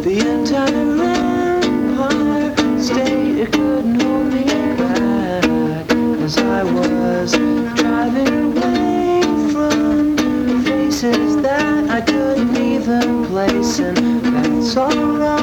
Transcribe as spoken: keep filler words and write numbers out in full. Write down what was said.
The entire empire state, it couldn't hold me back, as I was driving away from faces that I couldn't even place, and that's alright.